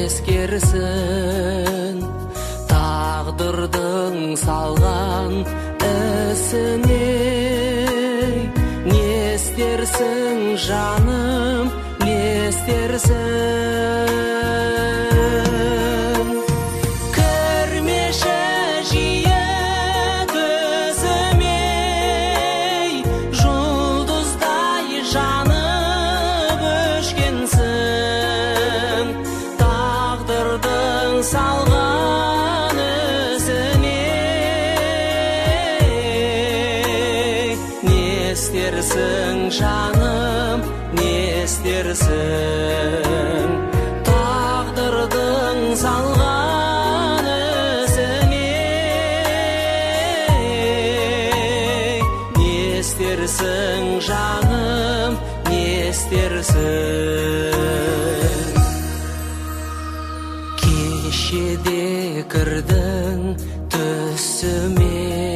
ескерсін тағдырдың салған ісіне. Не істерсің жаным, не істерсің? Кірмеші жиі көзіме, жұлдыздай жанып өшкенсің тағдырдың салған ісіне. Не істерсің жаным, не істерсің тағдырдың салған ісіне? Не істерсің жаным, не істерсің? Кешеде кірдің түсіме,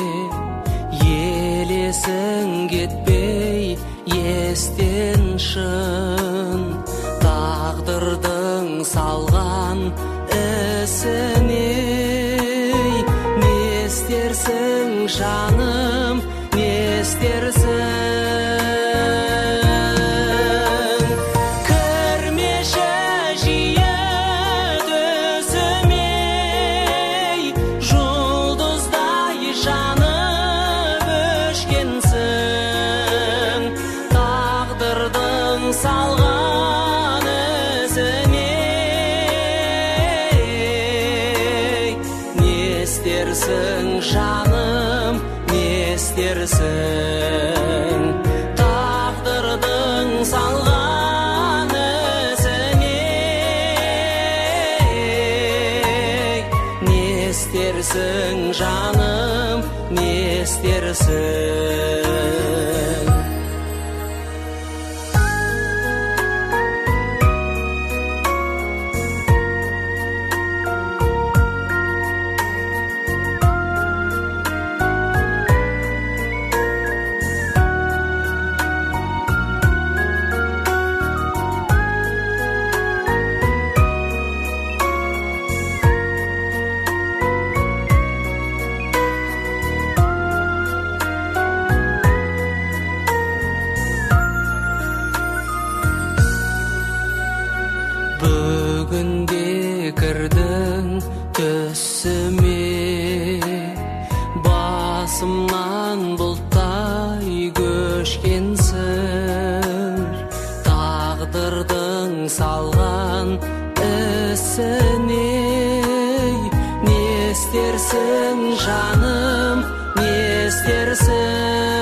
елесің кетпей естен шын тағдырдың салған ісіне. Не істерсің жаным, не істерсің? Кірмеші жиі түсіме, жұлдыздай жанып өшкенсің тағдырдың салған ісіне. Не істерсің жаным, не істерсің тағдырдың салған ісіне? Не істерсің жаным, не істерсің? Бүгінде кірдің түсіме, басымнан бұлттай көшкенсің тағдырдың салған ісіне. Не істерсің жаным, не істерсің?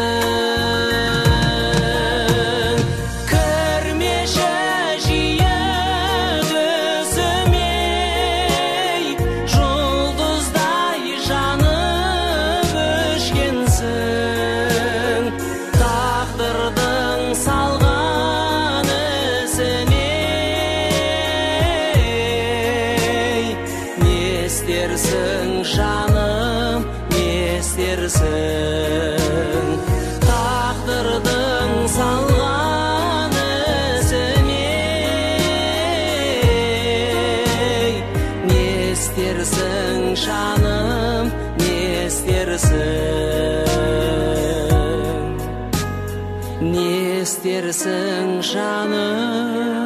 Жаным, не істерсің тағдырдың салған ісіне? Не істерсің жаным, не істерсің? Не істерсің жаным?